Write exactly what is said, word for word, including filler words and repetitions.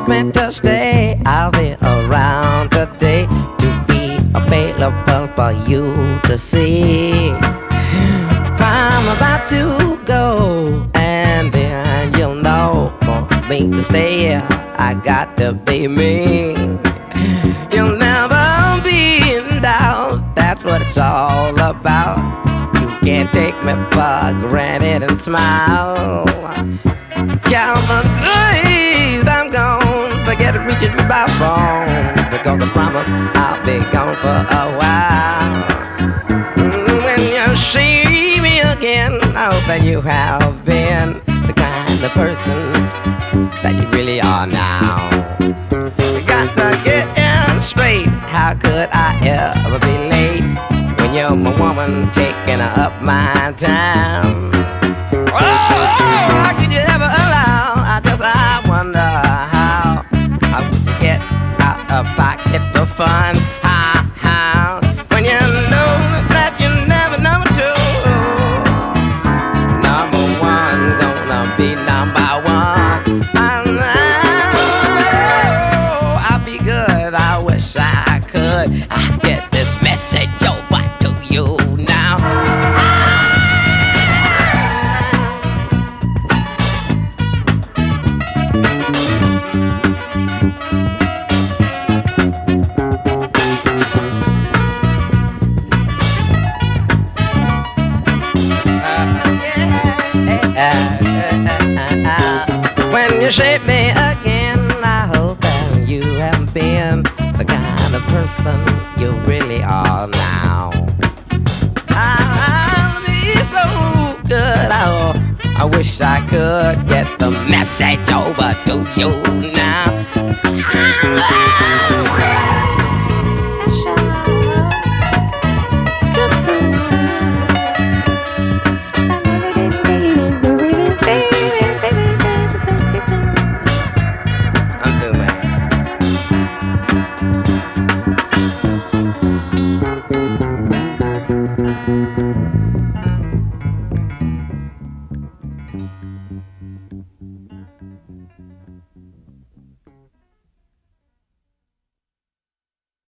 want me to stay, I'll be around today to be available for you to see. I'm about to go, and then you'll know for me to stay, I got to be me. You'll never be in doubt, that's what it's all about. You can't take me for granted and smile. Calvin, please, I'm gone. Forget reaching me by phone, because I promise I'll be gone for a while. Mm, when you see me again, I hope that you have been the kind of person that you really are now. We got to get in straight. How could I ever be late when you're my woman taking up my time? Oh, how could you ever allow? I just I wonder how. How would you get out of pocket for fun? How, how? When you know that you never number two. Number one gonna be number one. I know I'll be good. I wish I could. I get this message over to you now. When you shape me again, I hope that you have been the kind of person you really are now. I'll be so good. Oh, I wish I could get the message over to you now.